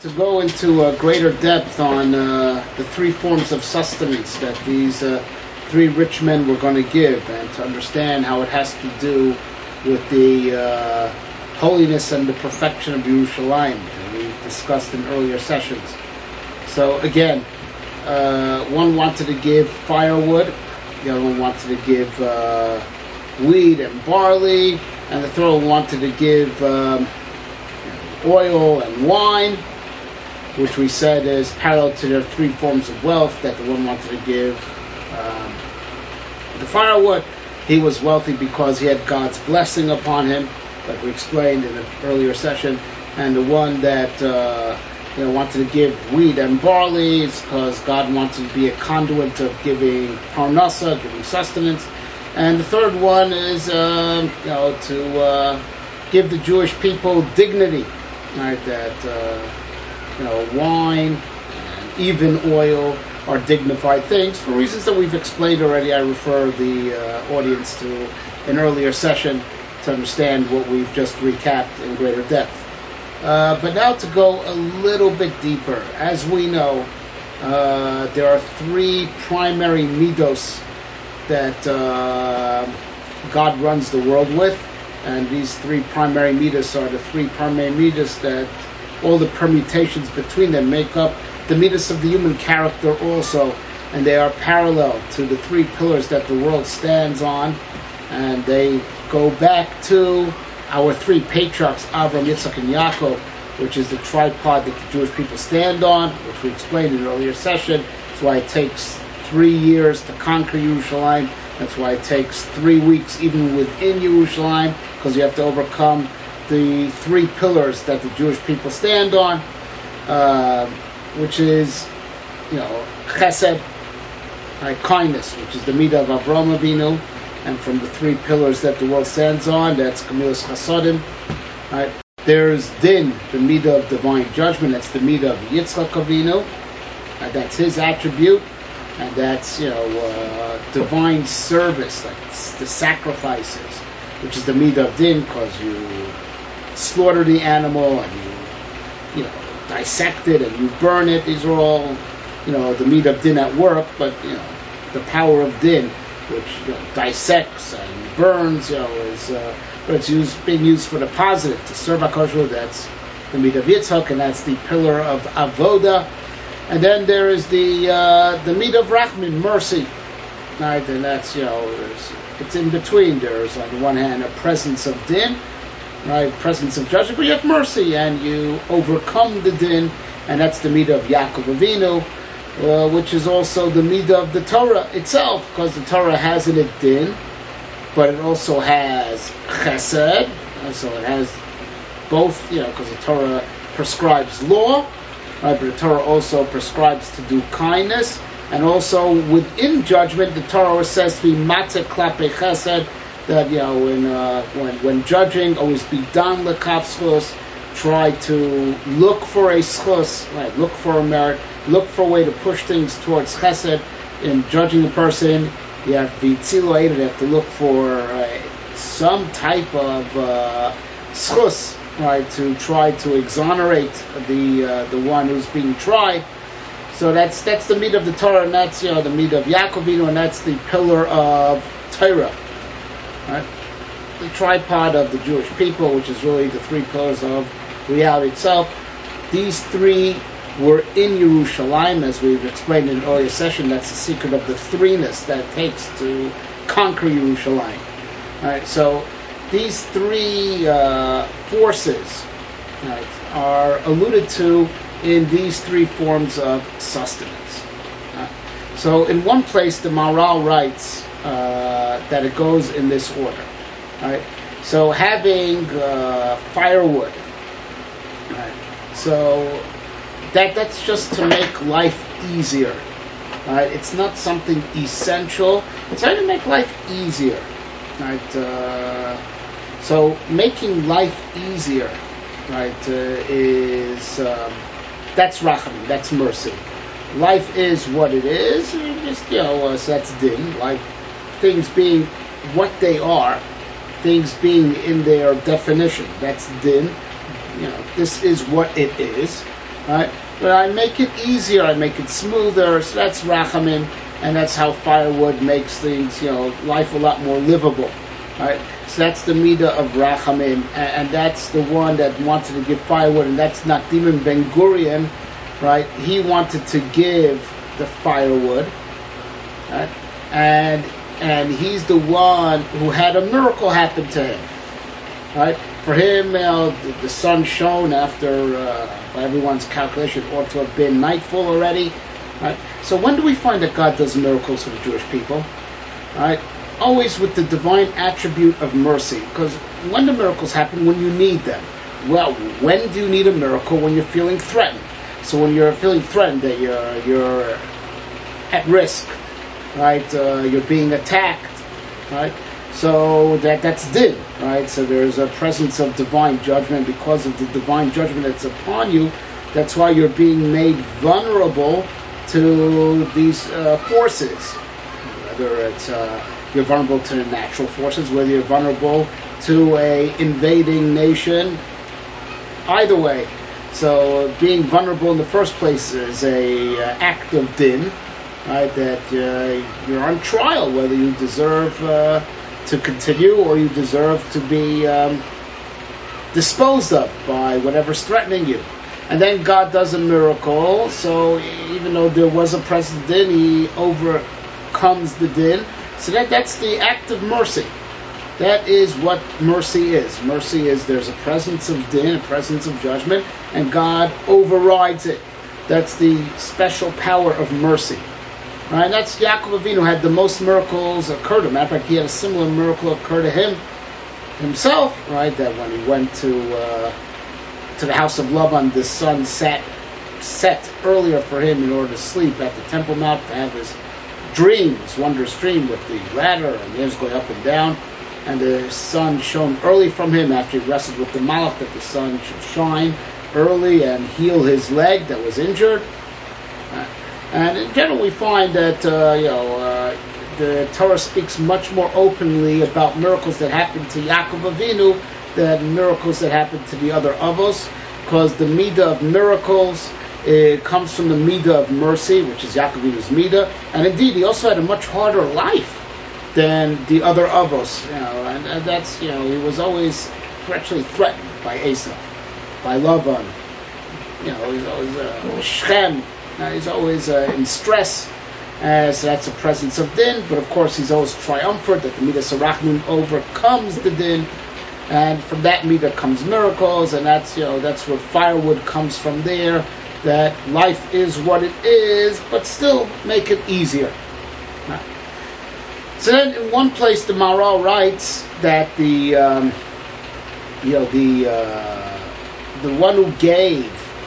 To go into greater depth on the three forms of sustenance that these three rich men were going to give, and to understand how it has to do with the holiness and the perfection of Yerushalayim that we discussed in earlier sessions. So again, one wanted to give firewood, the other one wanted to give wheat and barley, and the third one wanted to give oil and wine, which we said is parallel to their three forms of wealth, that the one wanted to give the firewood. He was wealthy because he had God's blessing upon him, like we explained in an earlier session. And the one that wanted to give wheat and barley is because God wanted to be a conduit of giving parnasa, giving sustenance. And the third one is to give the Jewish people dignity, right? That wine and even oil are dignified things for reasons that we've explained already. I refer the audience to an earlier session to understand what we've just recapped in greater depth. But now to go a little bit deeper. As we know, there are three primary midos that God runs the world with, and these three primary midos are the three primary midos that all the permutations between them make up the midas of the human character also, and they are parallel to the three pillars that the world stands on, and they go back to our three patriarchs, Avraham, Yitzchak, and Yaakov, which is the tripod that the Jewish people stand on, which we explained in an earlier session. That's why it takes 3 years to conquer Yerushalayim. That's why it takes 3 weeks even within Yerushalayim, because you have to overcome the three pillars that the Jewish people stand on, which is, chesed, kindness, which is the midah of Avraham Avinu, and from the three pillars that the world stands on, that's Gemilas Chasodim. Right? There's din, the midah of divine judgment, that's the midah of Yitzchak Avinu, that's his attribute, and that's divine service, like the sacrifices, which is the midah of din, because you slaughter the animal and you dissect it and you burn it. These are all the midah of din at work, but the power of din, which dissects and burns, but it's being used for the positive, to serve HaKadosh. That's the midah of Yitzchak, and that's the pillar of avoda. And then there is the midah of Rachmin, mercy, right? And that's it's in between. There's on the one hand a presence of din, right, presence of judgment, but you have mercy and you overcome the din, and that's the midah of Yaakov Avinu, which is also the midah of the Torah itself, because the Torah has in it din, but it also has chesed, so it has both, because the Torah prescribes law, right, but the Torah also prescribes to do kindness, and also within judgment, the Torah says to be matzeh klape chesed, that when judging, always be dan lekaf schus, try to look for a schus, right, look for a merit, look for a way to push things towards chesed. In judging a person, you have to be tziloed, you have to look for some type of schus, right, to try to exonerate the one who's being tried. So that's the midah of the Torah, and that's the midah of Yaakov Avinu, and that's the pillar of Torah. Right? The tripod of the Jewish people, which is really the three pillars of reality itself. These three were in Yerushalayim, as we've explained in an earlier session. That's the secret of the threeness that it takes to conquer Yerushalayim. Right? So these three forces, right, are alluded to in these three forms of sustenance. So in one place, the Maharal writes that it goes in this order. Right? So having firewood, right? So that's just to make life easier. Right? It's not something essential. It's how to make life easier. Right? So making life easier, right, is that's rachamim, that's mercy. Life is what it is. You just so that's din. Life, things being what they are, things being in their definition. That's din. This is what it is. right? But I make it easier, I make it smoother. So that's rachamim, and that's how firewood makes things, life a lot more livable, right? So that's the midah of rachamim, and that's the one that wanted to give firewood, and that's Nakdim Ben Gurion, right? He wanted to give the firewood, right? And he's the one who had a miracle happen to him, right? For him, the sun shone after, by everyone's calculation, it ought to have been nightfall already, right? So when do we find that God does miracles for the Jewish people, right? Always with the divine attribute of mercy, because when do miracles happen? When you need them. Well, when do you need a miracle? When you're feeling threatened. So when you're feeling threatened, that you're at risk, right? You're being attacked, right? So that's din, right? So there's a presence of divine judgment. Because of the divine judgment that's upon you, that's why you're being made vulnerable to these forces. Whether it's you're vulnerable to the natural forces, whether you're vulnerable to a invading nation, either way. So being vulnerable in the first place is a act of din, right? That you're on trial, whether you deserve to continue or you deserve to be disposed of by whatever's threatening you. And then God does a miracle, so even though there was a present din, he overcomes the din. So that's the act of mercy. That is what mercy is. Mercy is there's a presence of din, a presence of judgment, and God overrides it. That's the special power of mercy. Right? And that's Yaakov Avinu had the most miracles occur to him. Matter of fact, he had a similar miracle occur to him himself, right? That when he went to the house of Laban, the sun set earlier for him in order to sleep at the Temple Mount to have his dream, this wondrous dream with the ladder and the ends going up and down, and the sun shone early from him after he wrestled with the Malach, that the sun should shine early and heal his leg that was injured. And in general, we find that the Torah speaks much more openly about miracles that happened to Yaakov Avinu than miracles that happened to the other Avos, because the midah of miracles comes from the midah of mercy, which is Yaakov Avinu's midah, and indeed he also had a much harder life than the other Avos, and that's, he was always actually threatened by Esau, by Lavan, he's always Shechem, he's always in stress, so that's a presence of din, but of course he's always triumphant, that the midah Sarachnim overcomes the din, and from that midah comes miracles, and that's where firewood comes from there, that life is what it is, but still make it easier. So then, in one place, the Maharal writes that the one who gave,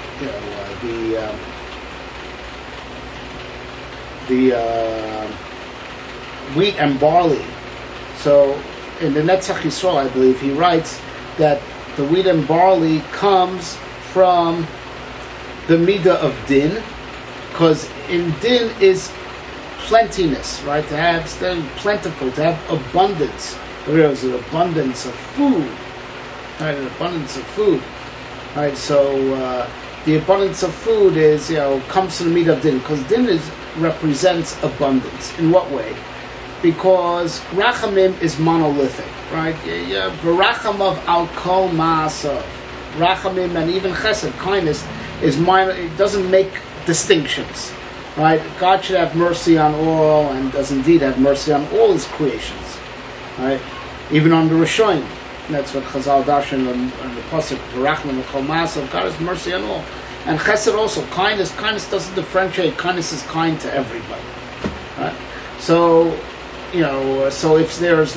the wheat and barley. So in the Netzach Yisrael, I believe he writes that the wheat and barley comes from the midah of din, because in din is plentiness, right? To have plentiful, to have abundance. There's an abundance of food, right? An abundance of food, right? So the abundance of food is, comes from the midah of din, because din represents abundance. In what way? Because rachamim is monolithic, right? V'rachamav al kol ma'asav. Rachamim and even chesed, kindness, is minor. It doesn't make distinctions. Right? God should have mercy on all, and does indeed have mercy on all his creations. Right? Even on the Rishonim. That's what Chazal darshan on the pasuk V'rachman Kol Ma'asav. God has mercy on all. And Chesed also, kindness. Kindness doesn't differentiate. Kindness is kind to everybody. Right? So, so if there's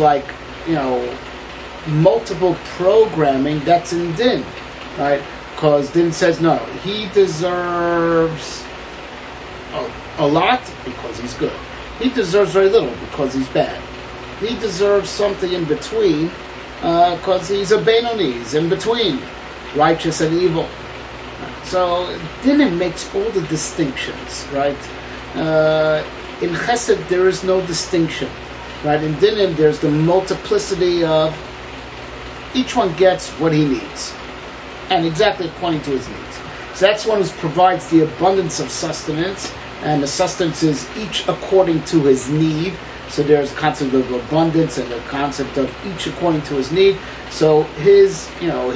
multiple programming, that's in din, right? Because din says no, he deserves a lot because he's good. He deserves very little because he's bad. He deserves something in between because he's a Benoni, he's in between, righteous and evil. So Dinim makes all the distinctions, right? In Chesed there is no distinction, right? In Dinim there's the multiplicity of each one gets what he needs, and exactly according to his needs. So that's one who provides the abundance of sustenance, and the sustenance is each according to his need. So there's a concept of abundance and a concept of each according to his need. So his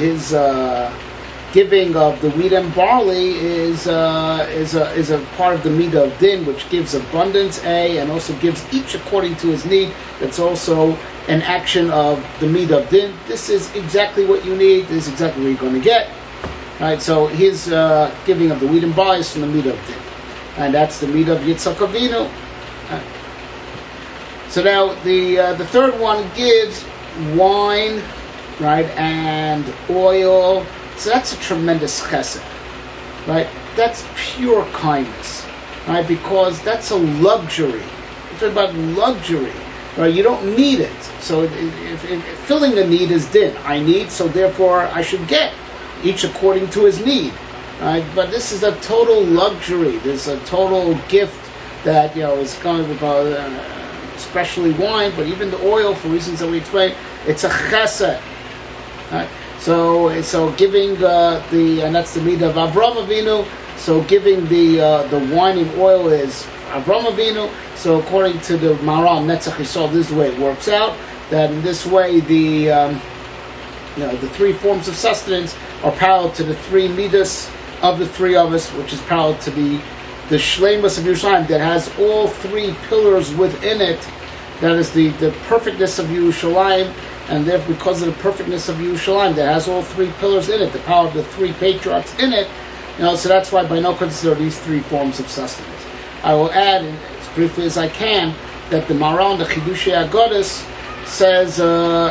giving of the wheat and barley is a part of the midah of din, which gives abundance, and also gives each according to his need. That's also an action of the midah of din. This is exactly what you need. This is exactly what you're going to get. Right. So his giving of the wheat and barley is from the midah of din, and that's the midah of Yitzchak Avinu. Right. So now the third one gives wine, right, and oil. So that's a tremendous chesed, right? That's pure kindness, right? Because that's a luxury. We're talking about luxury, right? You don't need it. So if filling the need is din. I need, so therefore I should get, each according to his need, right? But this is a total luxury. There's a total gift that, is coming about, especially wine, but even the oil, for reasons that we explained, it's a chesed, right? So giving and that's the midah of Avram Avinu. So giving the wine and oil is Avram Avinu. So according to the Maharal Netzach Yisrael, this is the way it works out. That in this way the three forms of sustenance are parallel to the three midas of the three of us, which is parallel to the shleimus of Yerushalayim that has all three pillars within it. That is the perfectness of Yerushalayim. And therefore, because of the perfectness of Yerushalayim, that has all three pillars in it, the power of the three patriarchs in it, so that's why by no coincidence there are these three forms of sustenance. I will add, as briefly as I can, that the Maharal, the Chidushei Agadis, says,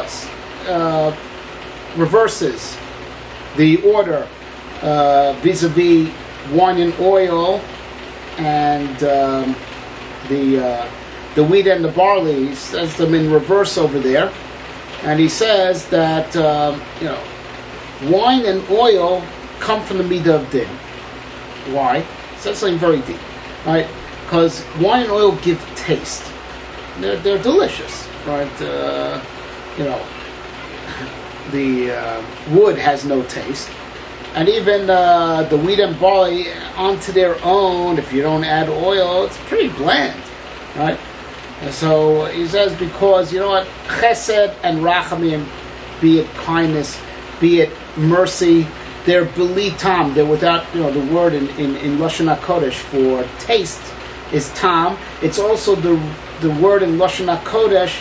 reverses the order vis-a-vis wine and oil and the wheat and the barley. He says them in reverse over there. And he says that, wine and oil come from the midah of din. Why? He says something very deep, right? Because wine and oil give taste. They're delicious, right? The wood has no taste. And even the wheat and barley onto their own, if you don't add oil, it's pretty bland, right? And so he says, because chesed and rachamim, be it kindness, be it mercy, they're beli tam. They're without, the word in Lashon HaKodesh for taste is tam. It's also the word in Lashon HaKodesh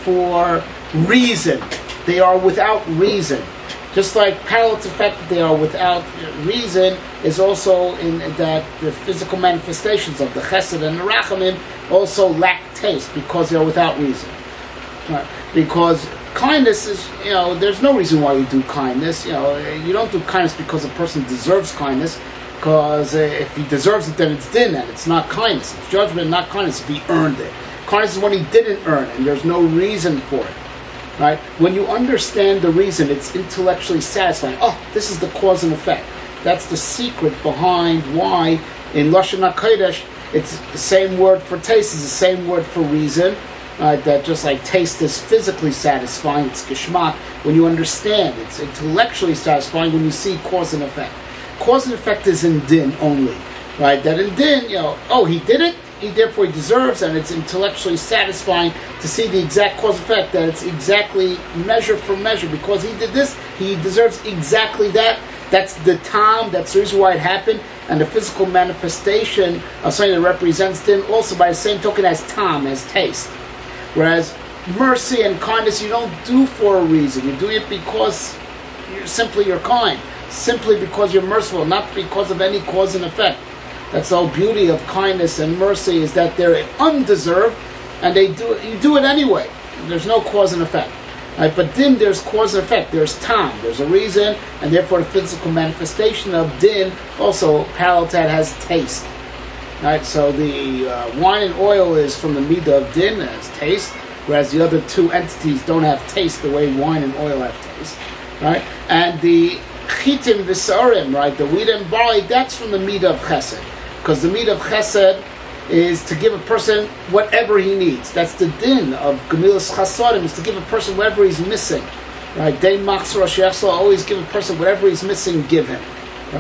for reason. They are without reason. Just like parallel to the fact that they are without reason is also in that the physical manifestations of the chesed and the rachamim also lack taste because they are without reason. Right? Because kindness is, there's no reason why you do kindness. You don't do kindness because a person deserves kindness, because if he deserves it, then it's din, and it's not kindness. It's judgment, not kindness, if he earned it. Kindness is when he didn't earn it, and there's no reason for it. Right? When you understand the reason, it's intellectually satisfying. Oh, this is the cause and effect. That's the secret behind why in Lashon HaKodesh it's the same word for taste is the same word for reason. That just like taste is physically satisfying, it's geschmack. When you understand, it's intellectually satisfying when you see cause and effect. Cause and effect is in din only, right? That in din, he did it, therefore he deserves, and it's intellectually satisfying to see the exact cause and effect, that it's exactly measure for measure. Because he did this, he deserves exactly that. That's the tam, that's the reason why it happened, and the physical manifestation of something that represents din also by the same token as tam, as taste. Whereas mercy and kindness you don't do for a reason. You're doing it because you're kind. Simply because you're merciful, not because of any cause and effect. That's the whole beauty of kindness and mercy, is that they're undeserved, and you do it anyway. There's no cause and effect. Right? But din, there's cause and effect. There's tam. There's a reason, and therefore the physical manifestation of din also parallel to that has taste. Right? So the wine and oil is from the midah of din, as taste, whereas the other two entities don't have taste the way wine and oil have taste. Right? And the chitim v'sarim, right, the wheat and barley, that's from the midah of chesed. Because the midah of chesed is to give a person whatever he needs. That's the din of gemilas chasadim, is to give a person whatever he's missing. Right? Dein machzor asher, always give a person whatever he's missing, give him. Right?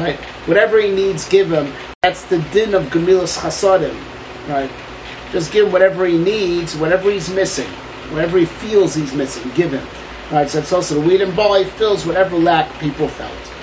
Whatever he needs, give him. That's the din of Gemilas Chasadim, right? Just give him whatever he needs, whatever he's missing, whatever he feels he's missing, give him. Right, so it's also the wheat and barley fills whatever lack people felt.